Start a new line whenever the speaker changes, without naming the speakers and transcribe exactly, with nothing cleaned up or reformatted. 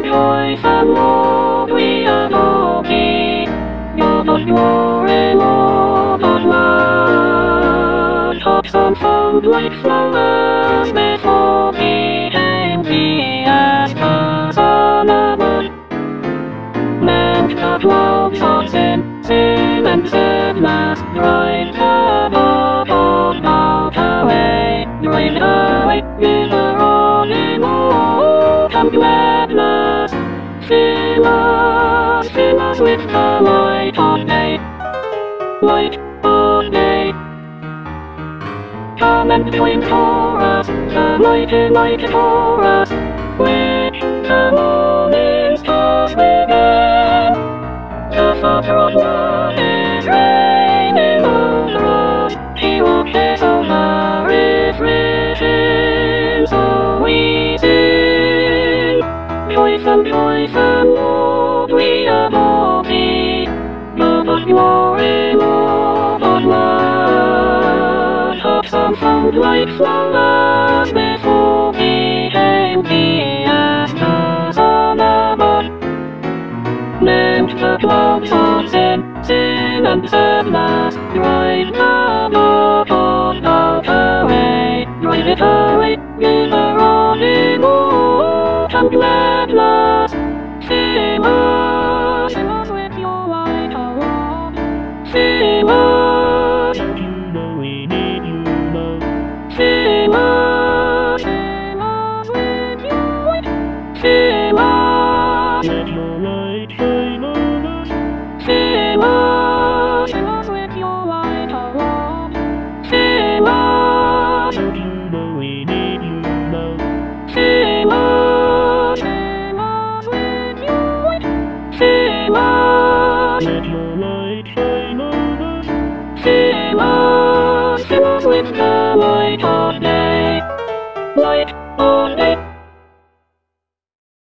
joys and Lord we adore thee. You're the glory, Lord of love. Tops and found like flowers before thee, empty as stars on a moon. Mount the clouds of sin, sin and sadness, drive the dark of doubt away, drive away with the rolling old and gladness. Fill us, fill us with the light of day, light of day. Come and join for us, the mighty, mighty chorus, which the morning stars began. The Father of love is reigning over us. He watches over everything, so we sing. Joyful, joyful, Lord, we adore thee. You're the glory, Lord of love. Tops and found like flowers before thee, empty as stars on a bud. Mount the clouds of sin, sin and sadness, drive the dark of doubt away, drive it away with the rolling old and gladness. Fill us, fill us with your light, O Lord. Fill us, don't you know we need you, Lord? Fill us, fill us with your light. Fill us, let your light shine on us. Fill us, fill us with your light, O Lord. Fill us, don't you know we need you, Lord? Fill us, fill us with your light. Fill us, let your light shine on us. Fill us, fill us with the light of day, light